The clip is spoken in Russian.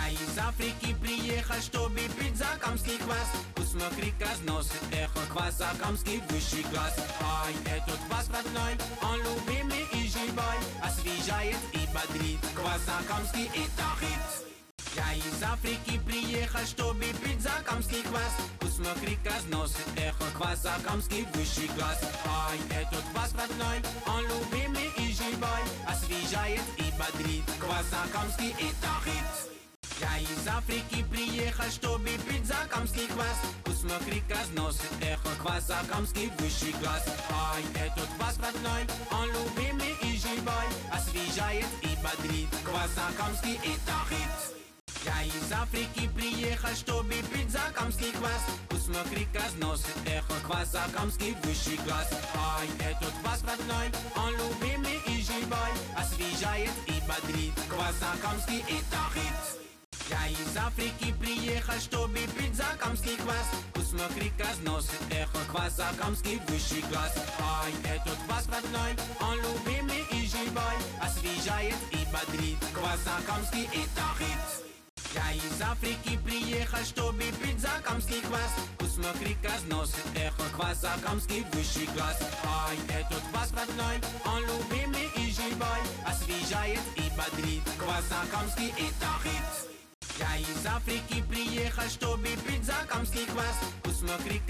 Я из Африки приехал, чтобы пить закамский квас. Посмотри, разносит эхо квас закамский высший класс. Ай, этот квас родной, он любимый и живой, освежает и бодрит. Квас закамский — это хит. Я из Африки приехал, чтобы пить закамский квас. Посмотри, разносит эхо квас закамский высший класс. Ай, этот квас родной, он любимый и живой, освежает и бодрит. Квас закамский — это хит. Я из Африки приехал, чтобы пить закамский квас. Посмотри, разносит эхо квас закамский высший класс. Ай, этот квас родной, он любимый и живой, освежает и бодрит. Квас закамский — это хит. Я из Африки приехал, чтобы пить закамский квас. Посмотри, разносит эхо квас закамский высший класс. Ай, этот квас родной, он любимый и живой, освежает и бодрит. Квас закамский — это хит. Я из Африки приехал, чтобы пить закамский квас. Посмотри, разносит эхо квас закамский высший класс. Ай, этот квас родной, он любимый и живой, освежает и бодрит. Квас закамский — это хит. Я из Африки приехал, чтобы пить закамский квас. Посмотри, разносит эхо квас закамский высший класс. Ай, этот квас родной, он любимый и живой, освежает и бодрит. Квас закамский — это хит. Я из Африки приехал, чтобы пить закамский квас. Посмотри,